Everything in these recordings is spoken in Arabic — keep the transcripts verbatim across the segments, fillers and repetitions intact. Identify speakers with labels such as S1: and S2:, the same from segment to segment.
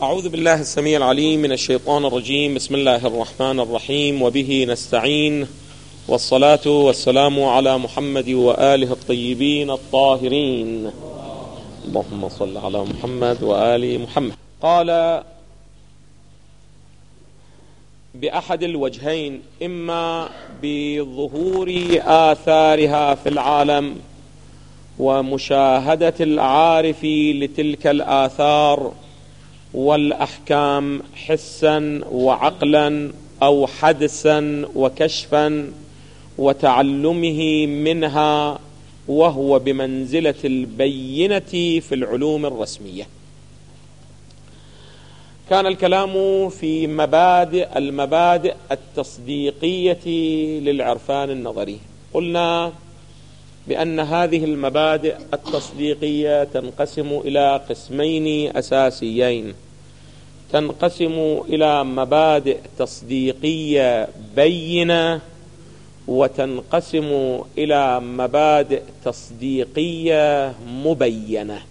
S1: أعوذ بالله السميع العليم من الشيطان الرجيم. بسم الله الرحمن الرحيم، وبه نستعين، والصلاة والسلام على محمد وآله الطيبين الطاهرين. اللهم صل على محمد وآل محمد. قال بأحد الوجهين، إما بظهور آثارها في العالم ومشاهدة العارف لتلك الآثار والأحكام حسا وعقلا أو حدسا وكشفا وتعلمه منها، وهو بمنزلة البينة في العلوم الرسمية. كان الكلام في مبادئ المبادئ التصديقية للعرفان النظري. قلنا بأن هذه المبادئ التصديقية تنقسم إلى قسمين أساسيين. تنقسم إلى مبادئ تصديقية بينة، وتنقسم إلى مبادئ تصديقية مبينة.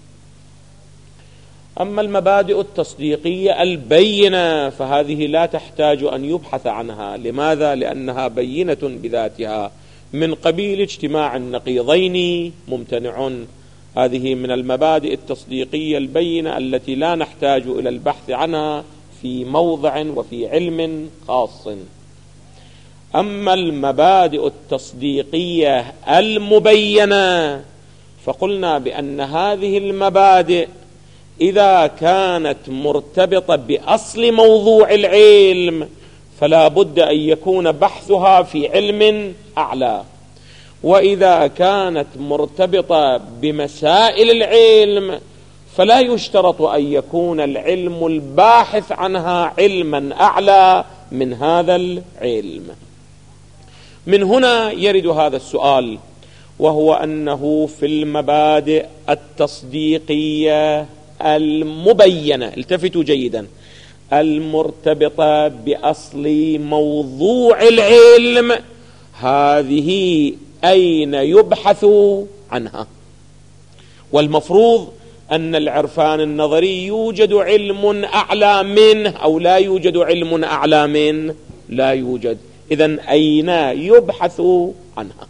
S1: أما المبادئ التصديقية البينة فهذه لا تحتاج أن يبحث عنها. لماذا؟ لأنها بينة بذاتها، من قبيل اجتماع النقيضين ممتنع. هذه من المبادئ التصديقية البينة التي لا نحتاج إلى البحث عنها في موضع وفي علم خاص. أما المبادئ التصديقية المبينة فقلنا بأن هذه المبادئ إذا كانت مرتبطة بأصل موضوع العلم فلا بد أن يكون بحثها في علم أعلى، وإذا كانت مرتبطة بمسائل العلم فلا يشترط أن يكون العلم الباحث عنها علما أعلى من هذا العلم. من هنا يرد هذا السؤال، وهو أنه في المبادئ التصديقية المبينة، التفتوا جيدا، المرتبطة بأصل موضوع العلم، هذه أين يبحث عنها؟ والمفروض أن العرفان النظري يوجد علم أعلى منه أو لا يوجد علم أعلى منه؟ لا يوجد. إذن أين يبحث عنها؟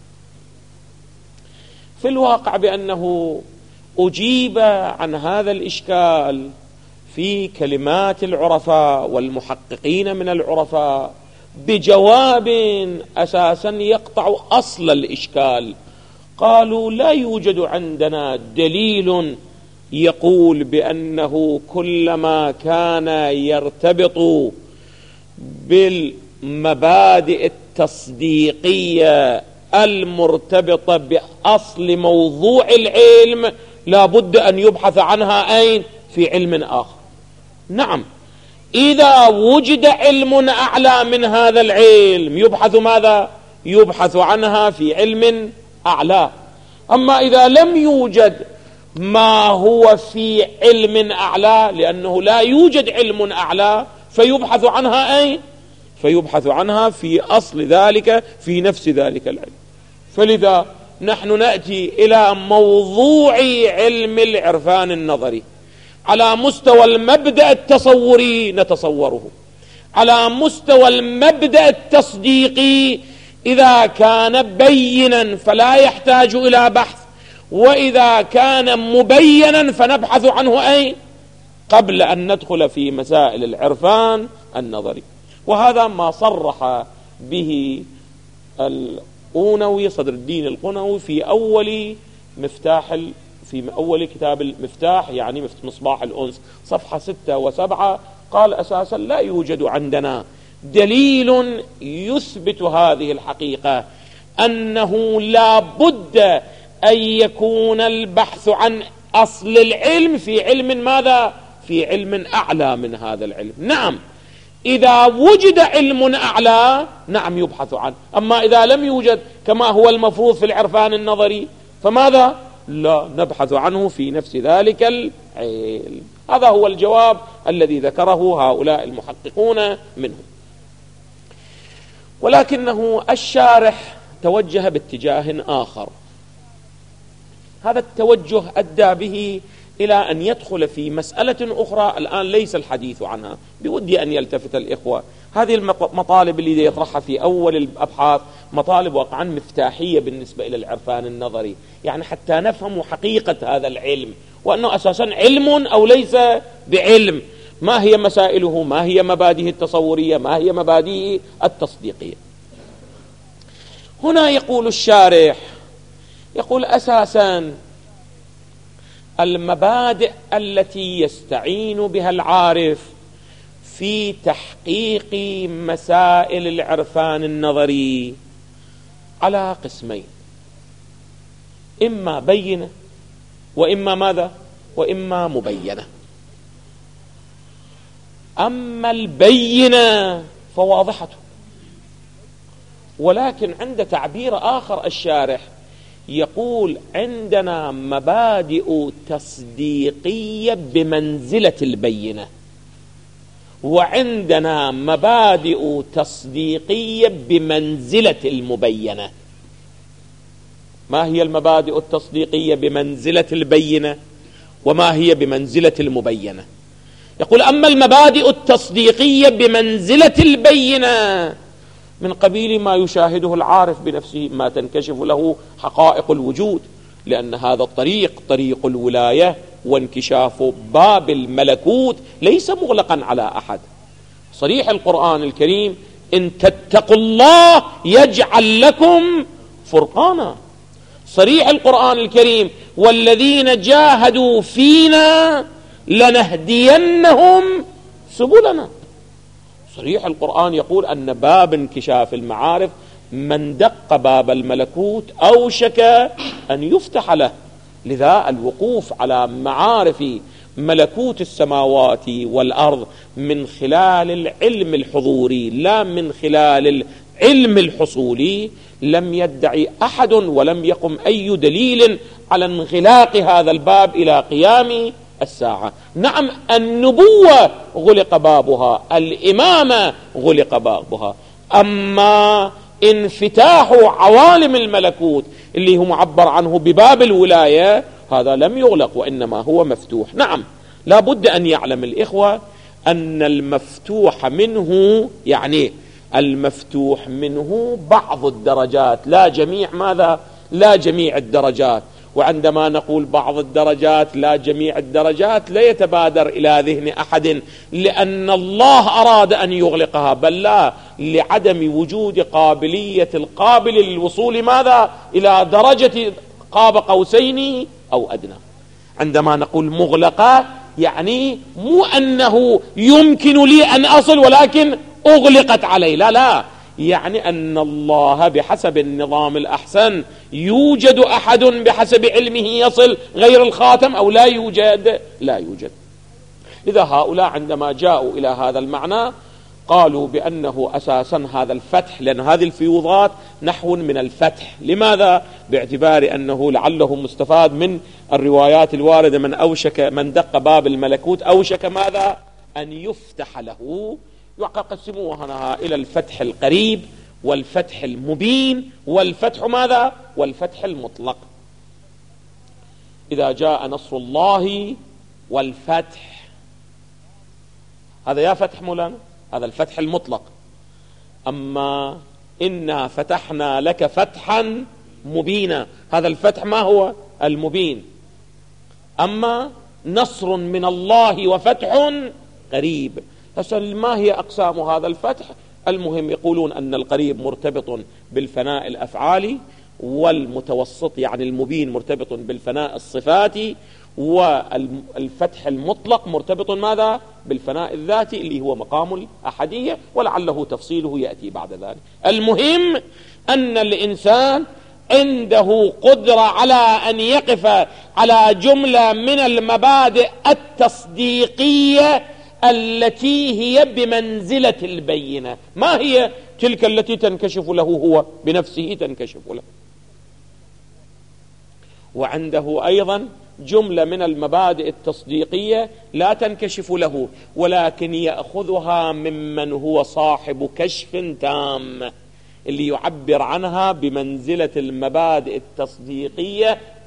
S1: في الواقع بأنه أجيب عن هذا الإشكال في كلمات العرفاء والمحققين من العرفاء بجواب أساسا يقطع أصل الإشكال. قالوا لا يوجد عندنا دليل يقول بأنه كلما كان يرتبط بالمبادئ التصديقية المرتبطة بأصل موضوع العلم لا بد أن يبحث عنها أين؟ في علم آخر. نعم، إذا وجد علم أعلى من هذا العلم يبحث ماذا؟ يبحث عنها في علم أعلى. أما إذا لم يوجد ما هو في علم أعلى، لأنه لا يوجد علم أعلى، فيبحث عنها أين؟ فيبحث عنها في أصل ذلك، في نفس ذلك العلم. فلذا نحن نأتي إلى موضوع علم العرفان النظري على مستوى المبدأ التصوري نتصوره، على مستوى المبدأ التصديقي إذا كان بينا فلا يحتاج إلى بحث، وإذا كان مبينا فنبحث عنه أين؟ قبل أن ندخل في مسائل العرفان النظري. وهذا ما صرح به القونوي، صدر الدين القونوي، في أول مفتاح في أول كتاب المفتاح، يعني مصباح الأنس، صفحة ستة وسبعة. قال أساسا لا يوجد عندنا دليل يثبت هذه الحقيقة، أنه لا بد أن يكون البحث عن أصل العلم في علم ماذا؟ في علم أعلى من هذا العلم. نعم، إذا وجد علم أعلى نعم يبحث عنه. أما إذا لم يوجد كما هو المفروض في العرفان النظري فماذا؟ لا نبحث عنه في نفس ذلك العلم. هذا هو الجواب الذي ذكره هؤلاء المحققون منه. ولكنه الشارح توجه باتجاه آخر. هذا التوجه أدى به إلى أن يدخل في مسألة أخرى الآن ليس الحديث عنها، بودي أن يلتفت الإخوة. هذه المطالب اللي يطرحها في أول الأبحاث مطالب واقعا مفتاحية بالنسبة إلى العرفان النظري، يعني حتى نفهم حقيقة هذا العلم، وأنه أساسا علم أو ليس بعلم، ما هي مسائله، ما هي مبادئه التصورية، ما هي مبادئه التصديقية. هنا يقول الشارح، يقول أساسا المبادئ التي يستعين بها العارف في تحقيق مسائل العرفان النظري على قسمين، إما بينة وإما ماذا؟ وإما مبينة. أما البينة فواضحة، ولكن عند تعبير آخر الشارح يقول عندنا مبادئ تصديقية بمنزلة البينة، وعندنا مبادئ تصديقية بمنزلة المبينة. ما هي المبادئ التصديقية بمنزلة البينة وما هي بمنزلة المبينة؟ يقول أما المبادئ التصديقية بمنزلة البينة من قبيل ما يشاهده العارف بنفسه، ما تنكشف له حقائق الوجود، لأن هذا الطريق طريق الولاية وانكشاف باب الملكوت ليس مغلقا على أحد. صريح القرآن الكريم إن تتقوا الله يجعل لكم فرقانا. صريح القرآن الكريم والذين جاهدوا فينا لنهدينهم سبلنا. صريح القرآن يقول أن باب انكشاف المعارف من دق باب الملكوت أوشك أن يفتح له. لذا الوقوف على معارف ملكوت السماوات والأرض من خلال العلم الحضوري لا من خلال العلم الحصولي لم يدعي أحد ولم يقم أي دليل على انغلاق هذا الباب إلى قيام الساعة. نعم النبوة غلق بابها، الإمامة غلق بابها، أما انفتاح عوالم الملكوت اللي هو معبر عنه بباب الولاية هذا لم يغلق وإنما هو مفتوح. نعم لا بد أن يعلم الإخوة أن المفتوح منه يعني المفتوح منه بعض الدرجات لا جميع ماذا؟ لا جميع الدرجات. وعندما نقول بعض الدرجات لا جميع الدرجات لا يتبادر إلى ذهن أحد لأن الله أراد أن يغلقها، بل لا، لعدم وجود قابلية القابل للوصول ماذا؟ إلى درجة قاب قوسين أو أدنى. عندما نقول مغلقة يعني مو أنه يمكن لي أن أصل ولكن أغلقت علي، لا لا، يعني أن الله بحسب النظام الأحسن يوجد أحد بحسب علمه يصل غير الخاتم أو لا يوجد؟ لا يوجد. إذا هؤلاء عندما جاءوا إلى هذا المعنى قالوا بأنه أساسا هذا الفتح، لأن هذه الفيوضات نحو من الفتح. لماذا؟ باعتبار أنه لعله مستفاد من الروايات الواردة من أوشك من دق باب الملكوت أوشك ماذا؟ أن يفتح له. يقسموها إلى الفتح القريب والفتح المبين والفتح ماذا؟ والفتح المطلق. إذا جاء نصر الله والفتح هذا يا فتح مولانا، هذا الفتح المطلق. أما إنا فتحنا لك فتحا مبينا، هذا الفتح ما هو؟ المبين. أما نصر من الله وفتح قريب. فسأل ما هي أقسام هذا الفتح؟ المهم يقولون أن القريب مرتبط بالفناء الأفعالي، والمتوسط يعني المبين مرتبط بالفناء الصفاتي، والفتح المطلق مرتبط ماذا؟ بالفناء الذاتي اللي هو مقام الأحدية، ولعله تفصيله يأتي بعد ذلك. المهم أن الإنسان عنده قدرة على أن يقف على جملة من المبادئ التصديقية التي هي بمنزلة البينة. ما هي تلك التي تنكشف له هو بنفسه؟ تنكشف له. وعنده أيضا جملة من المبادئ التصديقية لا تنكشف له، ولكن يأخذها ممن هو صاحب كشف تام اللي يعبر عنها بمنزلة المبادئ التصديقية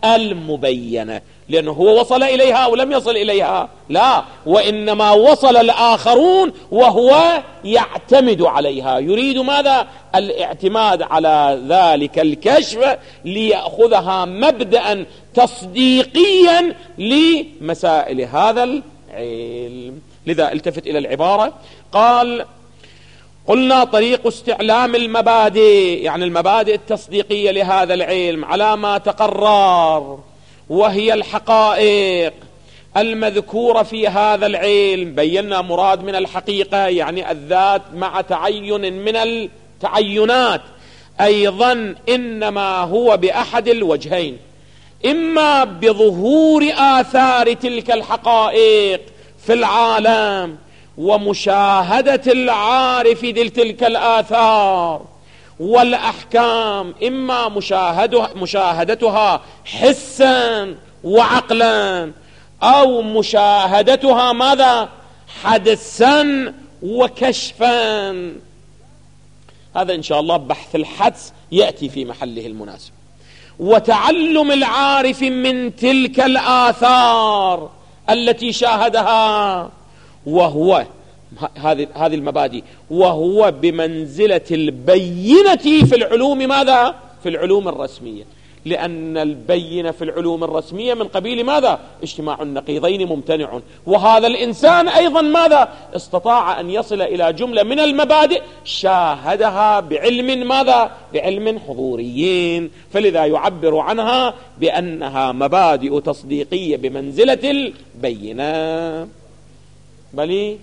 S1: المبينة، لأنه هو وصل إليها أو لم يصل إليها؟ لا، وإنما وصل الآخرون وهو يعتمد عليها، يريد ماذا؟ الاعتماد على ذلك الكشف ليأخذها مبدأ تصديقيا لمسائل هذا العلم. لذا التفت إلى العبارة، قال: قلنا طريق استعلام المبادئ، يعني المبادئ التصديقية لهذا العلم على ما تقرر، وهي الحقائق المذكورة في هذا العلم. بينا مراد من الحقيقة يعني الذات مع تعين من التعينات، أيضا إنما هو بأحد الوجهين، إما بظهور آثار تلك الحقائق في العالم ومشاهدة العارف لتلك الآثار والأحكام، إما مشاهدتها حسا وعقلا، أو مشاهدتها ماذا؟ حدسا وكشفا. هذا إن شاء الله بحث الحدس يأتي في محله المناسب. وتعلم العارف من تلك الآثار التي شاهدها، وهو هذه هذه المبادئ، وهو بمنزلة البينة في العلوم ماذا؟ في العلوم الرسمية، لأن البينة في العلوم الرسمية من قبيل ماذا؟ اجتماع النقيضين ممتنع. وهذا الإنسان أيضا ماذا؟ استطاع أن يصل إلى جملة من المبادئ شاهدها بعلم ماذا؟ بعلم حضوريين، فلذا يعبر عنها بأنها مبادئ تصديقية بمنزلة البينة. بل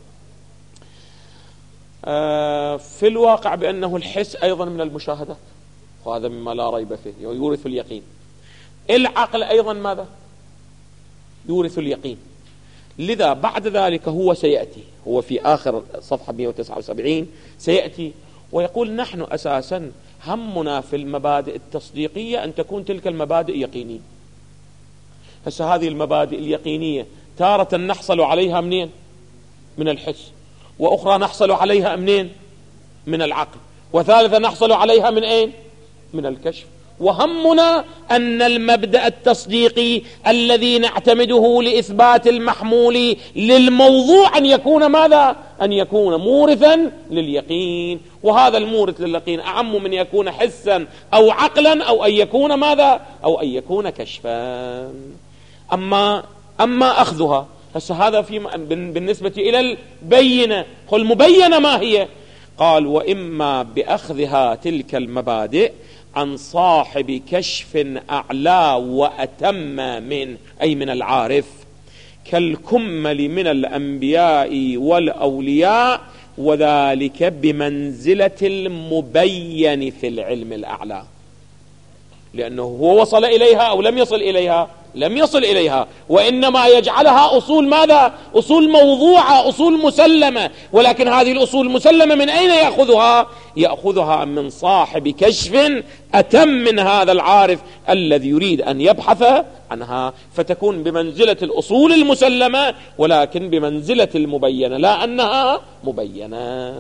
S1: آه في الواقع بأنه الحس أيضا من المشاهدات، وهذا مما لا ريب فيه يورث اليقين. العقل أيضا ماذا؟ يورث اليقين. لذا بعد ذلك هو سيأتي، هو في آخر صفحة مئة وتسعة وسبعين سيأتي ويقول: نحن أساسا همنا في المبادئ التصديقية أن تكون تلك المبادئ يقينية. هسه هذه المبادئ اليقينية تارة نحصل عليها منين؟ من الحس، وأخرى نحصل عليها منين؟ من العقل، وثالثة نحصل عليها من أين؟ من الكشف. وهمنا أن المبدأ التصديقي الذي نعتمده لإثبات المحمول للموضوع أن يكون ماذا؟ أن يكون مورثا لليقين، وهذا المورث لليقين أعم من يكون حسا أو عقلا أو أن يكون ماذا؟ أو أن يكون كشفا. أما أما أخذها هسه هذا في بالنسبة إلى البينة. قل مبينة ما هي؟ قال: وإما بأخذها تلك المبادئ عن صاحب كشف أعلى وأتم من، أي من العارف، كالكمل من الأنبياء والأولياء، وذلك بمنزلة المبين في العلم الأعلى، لأنه هو وصل إليها أو لم يصل إليها؟ لم يصل إليها، وإنما يجعلها أصول ماذا؟ أصول موضوعة، أصول مسلمة. ولكن هذه الأصول المسلمة من أين يأخذها؟ يأخذها من صاحب كشف أتم من هذا العارف الذي يريد أن يبحث عنها، فتكون بمنزلة الأصول المسلمة ولكن بمنزلة المبينة، لا أنها مبينة.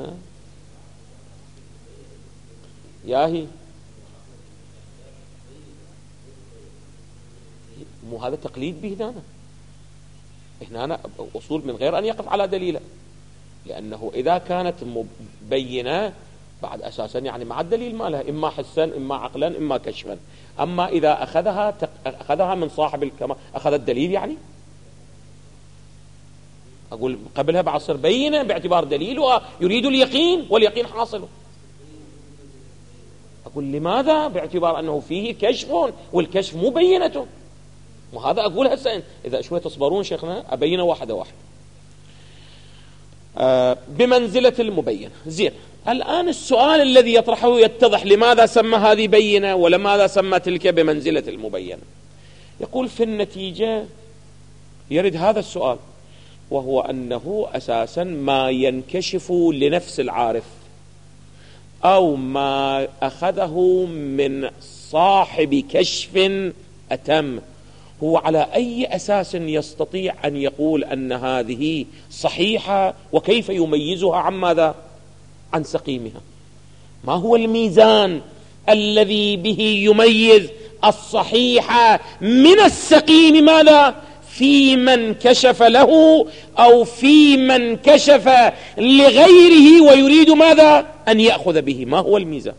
S1: ياهي مو هذا تقليد به هنا هنا أنا أصول من غير أن يقف على دليله، لأنه إذا كانت مبينة بعد أساسا يعني مع الدليل مالها، إما حسا إما عقلا إما كشفا. أما إذا أخذها أخذها من صاحب الكمال أخذ الدليل، يعني أقول قبلها بعصر بينة باعتبار دليل ويريد اليقين واليقين حاصله. أقول لماذا؟ باعتبار أنه فيه كشف والكشف مبينته. وهذا أقول هسه إذا شوية تصبرون شيخنا أبين واحدة واحدة. آه بمنزلة المبين. زين، الآن السؤال الذي يطرحه يتضح: لماذا سمى هذه بينة ولماذا سمى تلك بمنزلة المبينة؟ يقول في النتيجة يرد هذا السؤال، وهو أنه أساسا ما ينكشف لنفس العارف أو ما أخذه من صاحب كشف أتم، هو على أي أساس يستطيع أن يقول أن هذه صحيحة؟ وكيف يميزها عن ماذا؟ عن سقيمها؟ ما هو الميزان الذي به يميز الصحيح من السقيم ماذا؟ في من كشف له أو في من كشف لغيره ويريد ماذا؟ أن يأخذ به. ما هو الميزان؟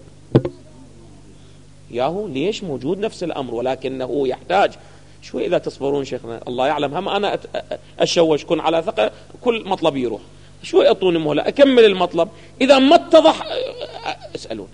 S1: ياهو ليش موجود نفس الأمر ولكنه يحتاج شوي. إذا تصبرون شيخنا الله يعلم، هم أنا أشوش كن على ثقة كل مطلب يروح شوي، أعطوني مهلة أكمل المطلب. إذا ما اتضح اسألون.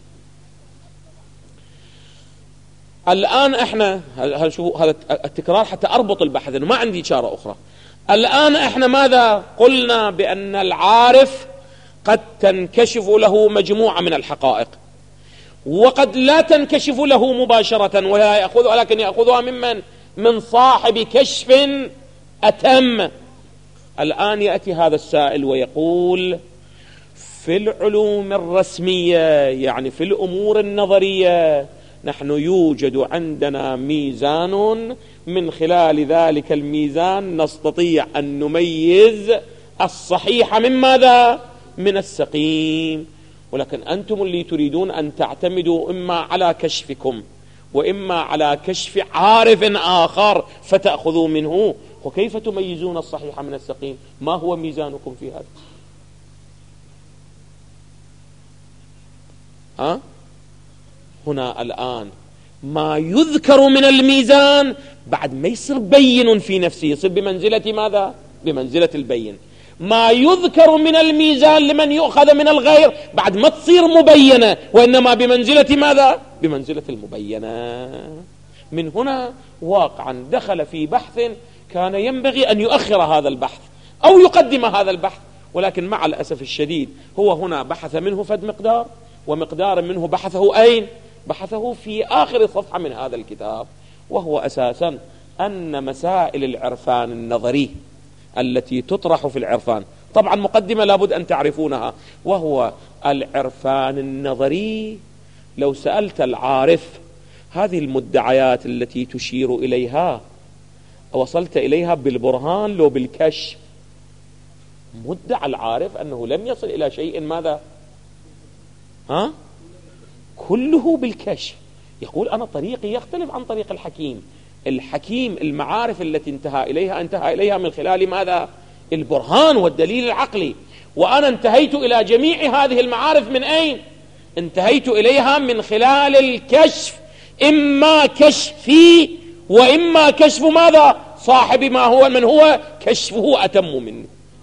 S1: الآن احنا هذا التكرار حتى أربط البحث إنه ما عندي إشارة أخرى. الآن احنا ماذا قلنا؟ بأن العارف قد تنكشف له مجموعة من الحقائق وقد لا تنكشف له مباشرة ولا يأخذها، ولكن يأخذها ممن؟ من صاحب كشف أتم. الآن يأتي هذا السائل ويقول في العلوم الرسمية يعني في الأمور النظرية نحن يوجد عندنا ميزان، من خلال ذلك الميزان نستطيع أن نميز الصحيح من ماذا؟ من السقيم. ولكن أنتم اللي تريدون أن تعتمدوا إما على كشفكم وإما على كشف عارف آخر فتأخذوا منه. وكيف تميزون الصحيح من السقيم؟ ما هو ميزانكم في هذا؟ ها؟ هنا الآن ما يذكر من الميزان بعد ما يصير بين في نفسه، يصير بمنزلة ماذا؟ بمنزلة البين. ما يذكر من الميزان لمن يؤخذ من الغير بعد ما تصير مبينة، وإنما بمنزلة ماذا؟ بمنزلة المبينة. من هنا واقعا دخل في بحث كان ينبغي أن يؤخر هذا البحث أو يقدم هذا البحث، ولكن مع الأسف الشديد هو هنا بحث منه فد مقدار، ومقدار منه بحثه أين؟ بحثه في آخر صفحة من هذا الكتاب، وهو أساسا أن مسائل العرفان النظري التي تطرح في العرفان، طبعا مقدمة لابد أن تعرفونها، وهو العرفان النظري. لو سألت العارف هذه المدعيات التي تشير إليها وصلت إليها بالبرهان لو بالكشف؟ مدعى العارف أنه لم يصل إلى شيء ماذا؟ ها؟ كله بالكشف. يقول أنا طريقي يختلف عن طريق الحكيم. الحكيم المعارف التي انتهى إليها انتهى إليها من خلال ماذا؟ البرهان والدليل العقلي. وأنا انتهيت إلى جميع هذه المعارف من أين؟ انتهيت إليها من خلال الكشف، إما كشفي وإما كشف ماذا؟ صاحب ما هو من هو كشفه أتم منه.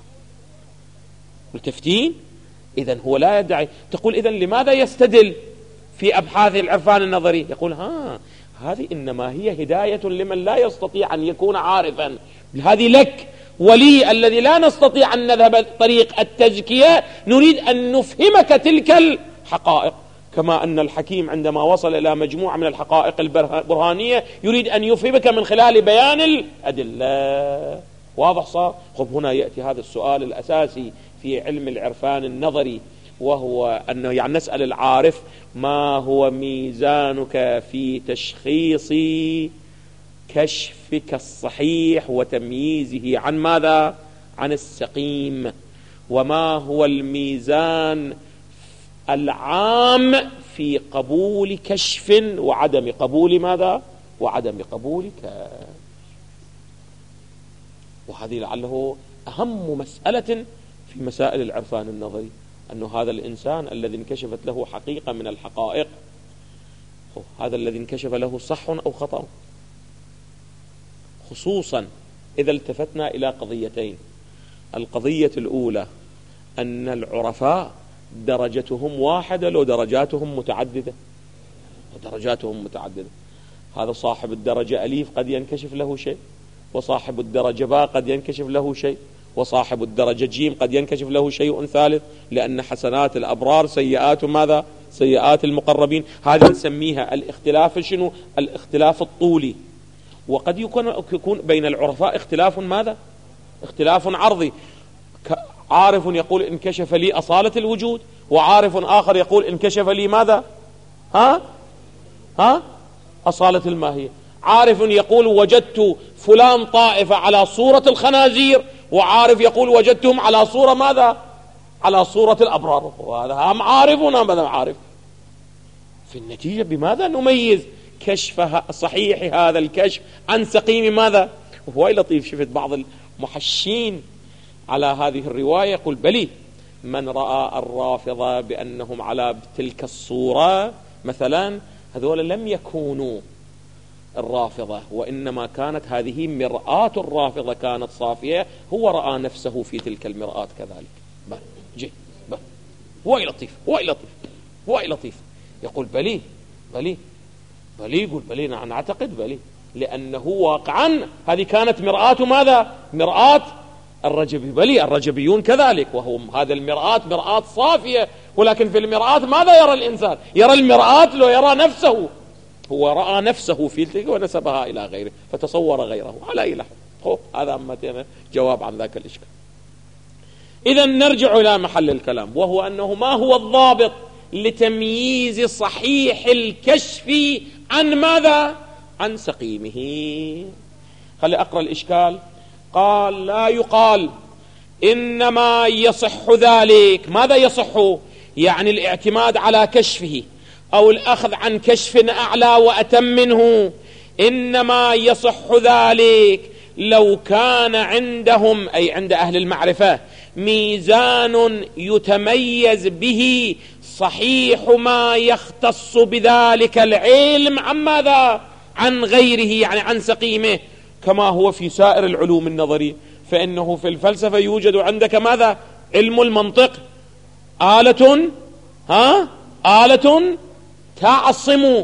S1: ملتفتين؟ إذن هو لا يدعي. تقول إذن لماذا يستدل في أبحاث العرفان النظري؟ يقول ها هذه إنما هي هداية لمن لا يستطيع أن يكون عارفا. هذه لك ولي الذي لا نستطيع أن نذهب طريق التزكية، نريد أن نفهمك تلك الحقائق، كما أن الحكيم عندما وصل إلى مجموعة من الحقائق البرهانية يريد أن يفهمك من خلال بيان الأدلة. واضح صار؟ خب هنا يأتي هذا السؤال الأساسي في علم العرفان النظري، وهو أنه يعني نسأل العارف ما هو ميزانك في تشخيص كشفك الصحيح وتمييزه عن ماذا؟ عن السقيم. وما هو الميزان العام في قبول كشف وعدم قبول ماذا؟ وعدم قبول كشف. وهذه لعله أهم مسألة في مسائل العرفان النظري، أن هذا الإنسان الذي انكشفت له حقيقة من الحقائق، هذا الذي انكشف له صح أو خطأ، خصوصا إذا التفتنا إلى قضيتين. القضية الأولى أن العرفاء درجتهم واحدة لو درجاتهم متعددة، درجاتهم متعددة. هذا صاحب الدرجة أليف قد ينكشف له شيء، وصاحب الدرجة باء قد ينكشف له شيء، وصاحب الدرجة جيم قد ينكشف له شيء ثالث، لأن حسنات الأبرار سيئات ماذا؟ سيئات المقربين. هذا نسميها الاختلاف شنو؟ الاختلاف الطولي. وقد يكون يكون بين العرفاء اختلاف ماذا؟ اختلاف عرضي. عارف يقول انكشف لي أصالة الوجود، وعارف آخر يقول انكشف لي ماذا؟ ها؟ ها؟ أصالة الماهية. عارف يقول وجدت فلان طائفة على صورة الخنازير، وعارف يقول وجدتهم على صورة ماذا؟ على صورة الأبرار. وهذا هم عارف ونام هذا عارف. في النتيجة بماذا نميز كشف صحيح هذا الكشف عن سقيم ماذا؟ وهو لطيف، شفت بعض المحشين على هذه الرواية يقول بلي من رأى الرافضة بأنهم على تلك الصورة مثلا هذول لم يكونوا الرافضة، وإنما كانت هذه مرآة الرافضة كانت صافية، هو رأى نفسه في تلك المرآة كذلك. بل جي بل هو لطيف هو لطيف هو لطيف يقول بلي بلي بلي يقول بلي نحن نعتقد بلي، لأنه واقعا هذه كانت مرآة ماذا؟ مرآة الرجبي. بلي الرجبيون كذلك، وهم هذا المرآة مرآة صافية، ولكن في المرآة ماذا يرى الإنسان؟ يرى المرآة لو يرى نفسه، هو رأى نفسه في تلك ونسبها إلى غيره فتصور غيره على إله. هذا أمتنا جواب عن ذاك الإشكال. إذا نرجع إلى محل الكلام، وهو أنه ما هو الضابط لتمييز صحيح الكشف عن ماذا؟ عن سقيمه. خلي أقرأ الإشكال. قال لا يقال إنما يصح ذلك. ماذا يصح؟ يعني الاعتماد على كشفه أو الأخذ عن كشف أعلى وأتم منه. إنما يصح ذلك لو كان عندهم أي عند أهل المعرفة ميزان يتميز به صحيح ما يختص بذلك العلم عن ماذا؟ عن غيره، يعني عن سقيمه، كما هو في سائر العلوم النظرية. فإنه في الفلسفة يوجد عندك ماذا؟ علم المنطق، آلة ها آلة تعصم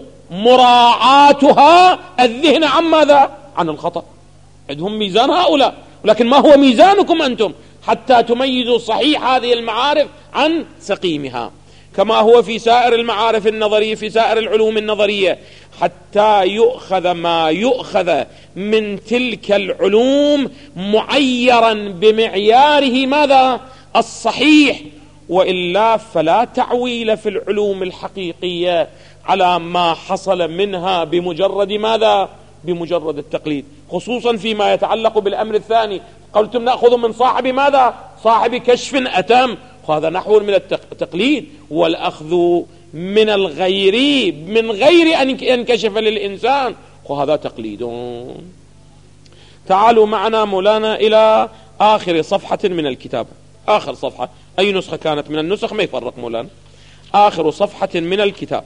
S1: مراعاتها الذهن عن ماذا؟ عن الخطأ. عندهم ميزان هؤلاء، ولكن ما هو ميزانكم أنتم حتى تميزوا صحيح هذه المعارف عن سقيمها؟ كما هو في سائر المعارف النظرية، في سائر العلوم النظرية، حتى يؤخذ ما يؤخذ من تلك العلوم معيرا بمعياره ماذا؟ الصحيح، وإلا فلا تعويل في العلوم الحقيقية على ما حصل منها بمجرد ماذا؟ بمجرد التقليد، خصوصا فيما يتعلق بالأمر الثاني. قلتم نأخذ من صاحب ماذا؟ صاحب كشف أتم، هذا نحو من التقليد، والأخذ من الغير من غير أن ينكشف للإنسان وهذا تقليد. تعالوا معنا مولانا إلى آخر صفحة من الكتاب. آخر صفحة، أي نسخة كانت من النسخ ما يفرق مولانا. آخر صفحة من الكتاب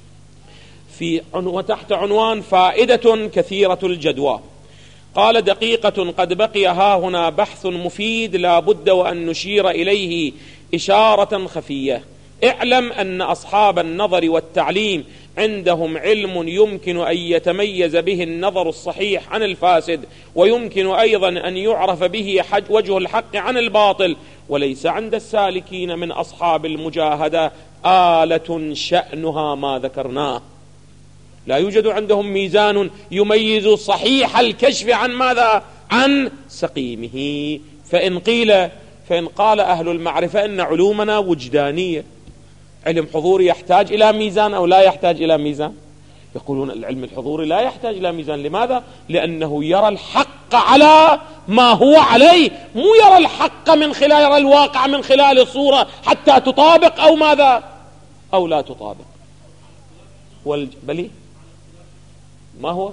S1: في وتحت عنوان فائدة كثيرة الجدوى. قال دقيقة قد بقي ها هنا بحث مفيد لا بد وأن نشير إليه إشارة خفية. اعلم أن أصحاب النظر والتعليم عندهم علم يمكن أن يتميز به النظر الصحيح عن الفاسد، ويمكن أيضا أن يعرف به وجه الحق عن الباطل، وليس عند السالكين من أصحاب المجاهدة آلة شأنها ما ذكرناه. لا يوجد عندهم ميزان يميز صحيح الكشف عن ماذا؟ عن سقيمه. فإن قيل فإن قال أهل المعرفة إن علومنا وجدانية، علم حضوري يحتاج إلى ميزان أو لا يحتاج إلى ميزان؟ يقولون العلم الحضوري لا يحتاج إلى ميزان. لماذا؟ لأنه يرى الحق على ما هو عليه، مو يرى الحق من خلال يرى الواقع من خلال الصورة حتى تطابق أو ماذا أو لا تطابق. والبلي ما هو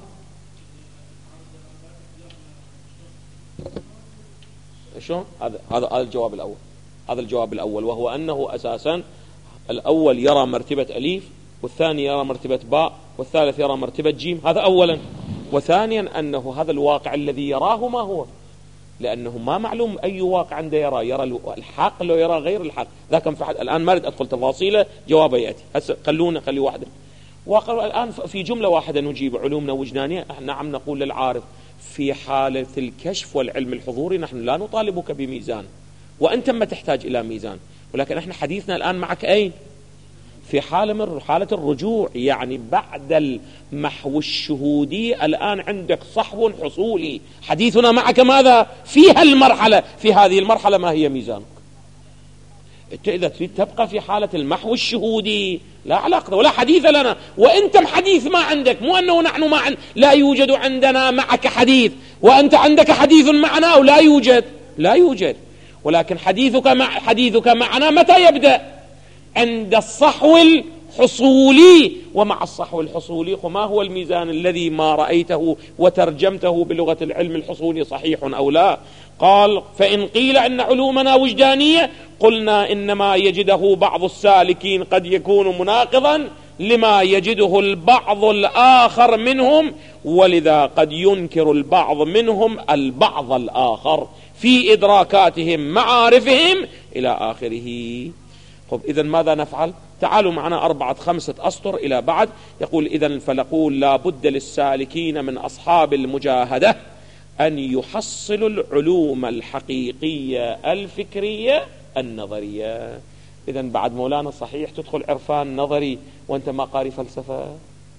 S1: شو هذا هذا هذا الجواب الأول. هذا الجواب الأول، وهو أنه أساسا الأول يرى مرتبة أليف، والثاني يرى مرتبة باء، والثالث يرى مرتبة جيم. هذا أولا. وثانيا أنه هذا الواقع الذي يراه ما هو، لأنه ما معلوم أي واقع عنده يرى يرى الحق لو يرى غير الحق. ذاك فحد. الآن ما أريد أدخل تفاصيله، جوابه يأتي. هسه خلونا خلي واحدة واقع. الآن في جملة واحدة نجيب علومنا وجدانية. نعم نقول للعارف في حالة الكشف والعلم الحضوري نحن لا نطالبك بميزان، وأنت ما تحتاج إلى ميزان، ولكن احنا حديثنا الآن معك أين؟ في حالة من حالة الرجوع، يعني بعد المحو الشهودي الآن عندك صحو حصولي. حديثنا معك ماذا؟ في هالمرحلة، في هذه المرحلة ما هي ميزانك؟ انت إذا تريد تبقى في حالة المحو الشهودي لا علاقة ولا حديث لنا، وأنت حديث ما عندك. مو أنه نحن ما عن... لا يوجد عندنا معك حديث وأنت عندك حديث معنا أو لا يوجد، لا يوجد. ولكن حديثك مع حديثك معنا متى يبدأ؟ عند الصحو حصولي. ومع الصحو الحصولي ما هو الميزان الذي ما رأيته وترجمته بلغة العلم الحصولي صحيح أو لا؟ قال فإن قيل أن علومنا وجدانية قلنا إنما يجده بعض السالكين قد يكون مناقضا لما يجده البعض الآخر منهم، ولذا قد ينكر البعض منهم البعض الآخر في إدراكاتهم معارفهم إلى آخره. طب إذن ماذا نفعل؟ تعالوا معنا أربعة خمسة أسطر إلى بعد. يقول إذن فنقول لا بد للسالكين من أصحاب المجاهدة أن يحصلوا العلوم الحقيقية الفكرية النظرية. إذن بعد مولانا صحيح تدخل عرفان نظري وأنت ما قاري فلسفة؟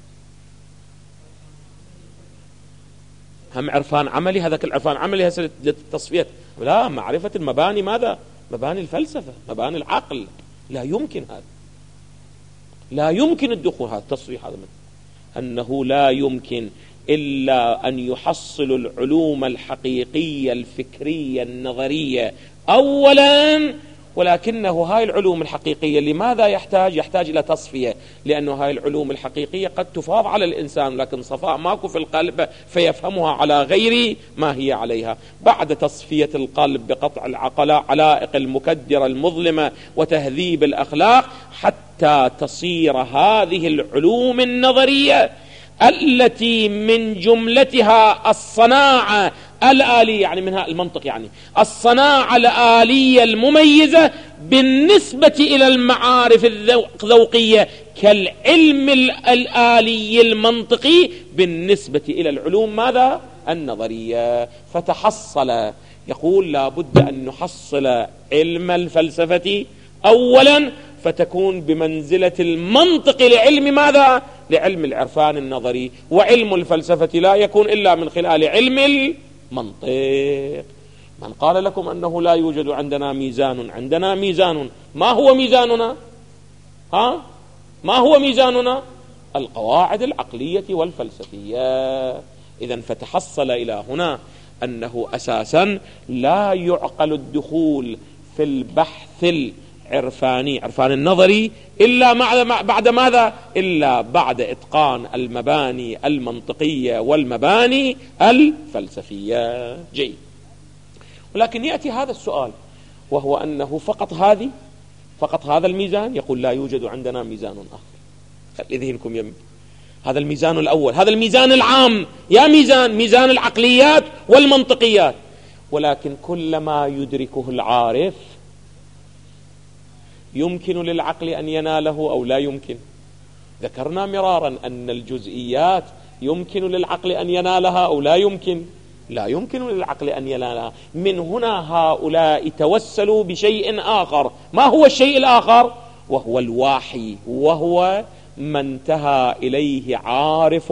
S1: هم عرفان عملي، هذاك العرفان عملي هسه للتصفية، لا، معرفة المباني، ماذا؟ مباني الفلسفة، مباني العقل. لا يمكن هذا، لا يمكن الدخول هذا التصريح هذا من أنه لا يمكن إلا أن يحصلوا العلوم الحقيقية الفكرية النظرية أولا. ولكنه هاي العلوم الحقيقية لماذا يحتاج؟ يحتاج إلى تصفية، لأنه هاي العلوم الحقيقية قد تفاض على الإنسان لكن صفاء ماكو في القلب فيفهمها على غير ما هي عليها. بعد تصفية القلب بقطع العلائق المكدرة المظلمة وتهذيب الأخلاق حتى تصير هذه العلوم النظرية التي من جملتها الصناعة الآلية، يعني منها المنطق، يعني الصناعة الآلية المميزة بالنسبة إلى المعارف الذوقية كالعلم الآلي المنطقي بالنسبة إلى العلوم ماذا؟ النظرية. فتحصل، يقول لا بد أن نحصل علم الفلسفة أولا فتكون بمنزلة المنطق لعلم ماذا؟ لعلم العرفان النظري. وعلم الفلسفة لا يكون إلا من خلال علم المنطق. من قال لكم أنه لا يوجد عندنا ميزان؟ عندنا ميزان. ما هو ميزاننا؟ ها؟ ما هو ميزاننا؟ القواعد العقلية والفلسفية. إذن فتحصل إلى هنا أنه أساسا لا يعقل الدخول في البحث العرفاني عرفان النظري إلا بعد ماذا؟ إلا بعد إتقان المباني المنطقية والمباني الفلسفية. جيد. ولكن يأتي هذا السؤال وهو أنه فقط هذه فقط هذا الميزان؟ يقول لا يوجد عندنا ميزان آخر. خلي ذهنكم يم هذا الميزان الأول، هذا الميزان العام، يا ميزان ميزان العقليات والمنطقيات. ولكن كلما يدركه العارف يمكن للعقل أن يناله أو لا يمكن. ذكرنا مرارا أن الجزئيات يمكن للعقل أن ينالها أو لا يمكن، لا يمكن للعقل أن ينالها. من هنا هؤلاء توسلوا بشيء آخر. ما هو الشيء الآخر؟ وهو الواحي، وهو ما انتهى إليه عارف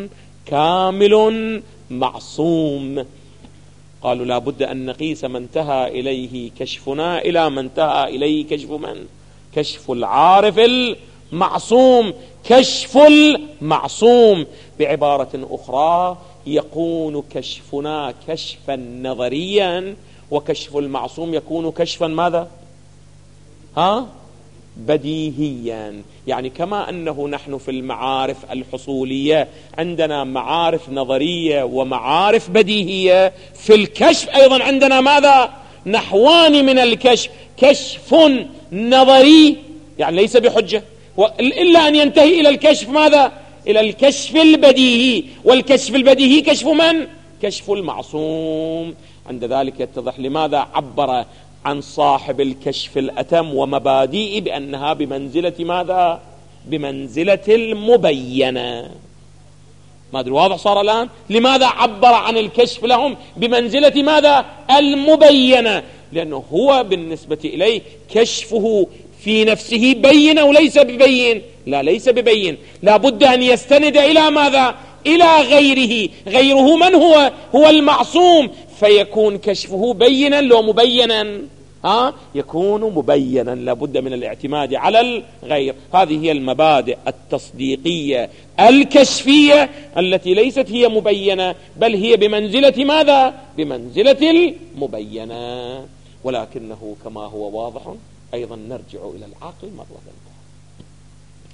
S1: كامل معصوم. قالوا لا بد أن نقيس ما انتهى إليه كشفنا إلى ما انتهى إليه كشف من؟ كشف العارف المعصوم. كشف المعصوم بعبارة أخرى يكون كشفنا كشفا نظريا، وكشف المعصوم يكون كشفا ماذا؟ ها؟ بديهيا. يعني كما أنه نحن في المعارف الحصولية عندنا معارف نظرية ومعارف بديهية، في الكشف أيضا عندنا ماذا؟ نحوان من الكشف. كشف نظري يعني ليس بحجة إلا أن ينتهي إلى الكشف ماذا؟ إلى الكشف البديهي. والكشف البديهي كشف من؟ كشف المعصوم. عند ذلك يتضح لماذا عبر عن صاحب الكشف الأتم ومبادئ بأنها بمنزلة ماذا؟ بمنزلة المبينة. ما أدري واضح صار الآن؟ لماذا عبر عن الكشف لهم بمنزلة ماذا؟ المبينة. لأنه هو بالنسبة إليه كشفه في نفسه بين وليس ببين. لا، ليس ببين، لا بد أن يستند إلى ماذا؟ إلى غيره. غيره من هو؟ هو المعصوم. فيكون كشفه بينا لو مبينا؟ ها؟ يكون مبينا، لابد من الاعتماد على الغير. هذه هي المبادئ التصديقية الكشفية التي ليست هي مبينة بل هي بمنزلة ماذا؟ بمنزلة المبينة. ولكنه كما هو واضح أيضا نرجع إلى العقل مرة أخرى.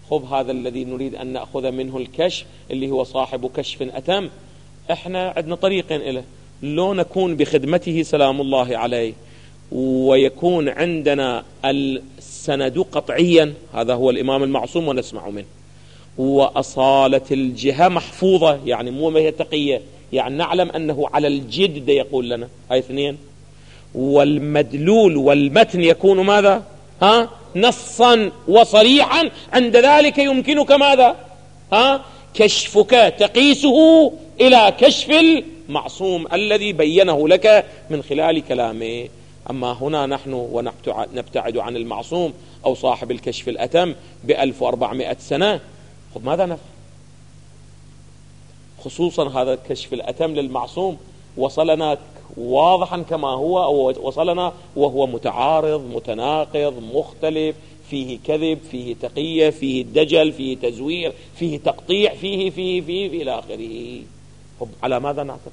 S1: خب هذا الذي نريد أن نأخذ منه الكشف اللي هو صاحب كشف أتم، احنا عندنا طريقين إله، لو نكون بخدمته سلام الله عليه ويكون عندنا السند قطعيا، هذا هو الإمام المعصوم ونسمع منه، وأصالة الجهة محفوظة، يعني مو هي تقية، يعني نعلم أنه على الجد يقول لنا، هاي اثنين. والمدلول والمتن يكون ماذا؟ ها؟ نصا وصريحا، عند ذلك يمكنك ماذا؟ ها؟ كشفك تقيسه إلى كشف المعصوم الذي بينه لك من خلال كلامه. أما هنا نحن ونبتعد عن المعصوم أو صاحب الكشف الأتم بألف وأربعمائة سنة، خب ماذا نفعل؟ خصوصا هذا الكشف الأتم للمعصوم وصلنا واضحا كما هو، أو وصلنا وهو متعارض متناقض مختلف، فيه كذب، فيه تقية، فيه دجل، فيه تزوير، فيه تقطيع، فيه فيه فيه, فيه إلى آخره. طب على ماذا نعتقد؟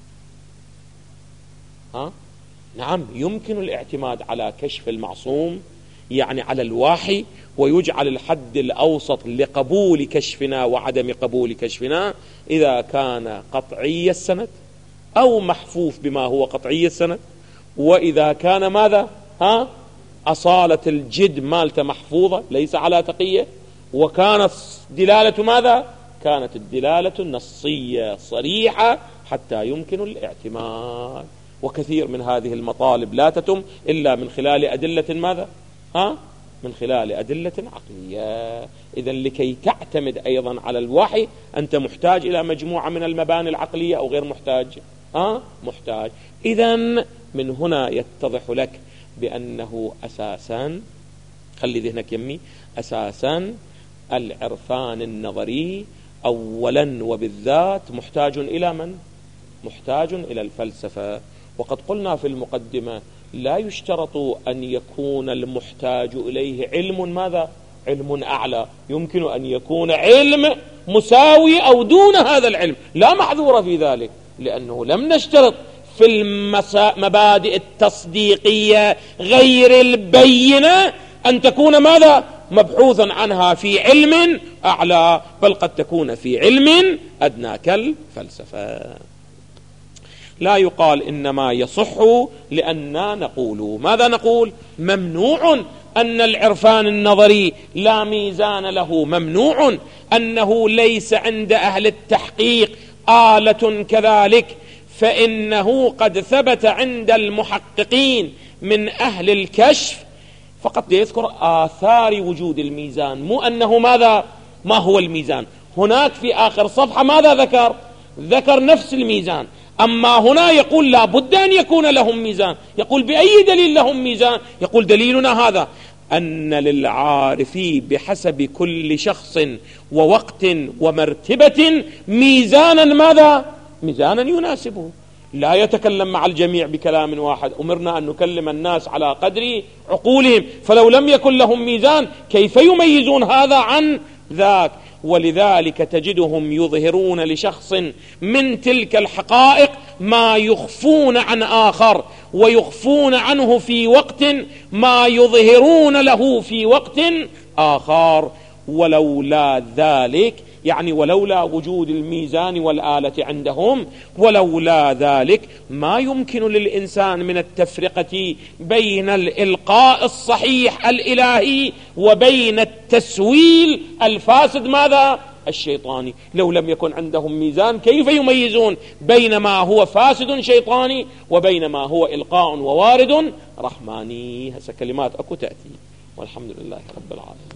S1: ها؟ نعم يمكن الاعتماد على كشف المعصوم، يعني على الواحي، ويجعل الحد الأوسط لقبول كشفنا وعدم قبول كشفنا إذا كان قطعي السند أو محفوف بما هو قطعي السند، وإذا كان ماذا؟ ها؟ أصالة الجد مالته محفوظة ليس على تقية، وكانت دلالة ماذا؟ كانت الدلالة النصية صريحة حتى يمكن الاعتماد. وكثير من هذه المطالب لا تتم إلا من خلال أدلة ماذا؟ ها؟ من خلال أدلة عقلية. إذن لكي تعتمد أيضا على الوحي أنت محتاج إلى مجموعة من المباني العقلية أو غير محتاج؟ ها؟ محتاج. إذن من هنا يتضح لك بأنه أساسا، خلي ذهنك يمي، أساسا العرفان النظري أولا وبالذات محتاج إلى من؟ محتاج إلى الفلسفة. وقد قلنا في المقدمة لا يشترط أن يكون المحتاج إليه علم ماذا؟ علم أعلى، يمكن أن يكون علم مساوي أو دون هذا العلم، لا معذور في ذلك، لأنه لم نشترط في المبادئ التصديقية غير البينة أن تكون ماذا؟ مبحوثا عنها في علم أعلى، بل قد تكون في علم أدنى كالفلسفة. لا يقال إنما يصح، لأننا نقول ماذا نقول؟ ممنوع أن العرفان النظري لا ميزان له، ممنوع أنه ليس عند أهل التحقيق آلة كذلك، فإنه قد ثبت عند المحققين من أهل الكشف فقط يذكر آثار وجود الميزان، مو أنه ماذا؟ ما هو الميزان؟ هناك في آخر صفحة ماذا ذكر؟ ذكر نفس الميزان، أما هنا يقول لا بد أن يكون لهم ميزان. يقول بأي دليل لهم ميزان؟ يقول دليلنا هذا، أن للعارف بحسب كل شخص ووقت ومرتبة ميزانا ماذا؟ ميزانا يناسبه، لا يتكلم مع الجميع بكلام واحد، أمرنا أن نكلم الناس على قدر عقولهم، فلو لم يكن لهم ميزان كيف يميزون هذا عن ذاك؟ ولذلك تجدهم يظهرون لشخص من تلك الحقائق ما يخفون عن آخر، ويخفون عنه في وقت ما يظهرون له في وقت آخر. ولولا ذلك، يعني ولولا وجود الميزان والآلة عندهم، ولولا ذلك ما يمكن للإنسان من التفرقة بين الإلقاء الصحيح الإلهي وبين التسويل الفاسد ماذا؟ الشيطاني. لو لم يكن عندهم ميزان كيف يميزون بين ما هو فاسد شيطاني وبين ما هو إلقاء ووارد رحماني؟ هسه كلمات أكو تأتي، والحمد لله رب العالمين.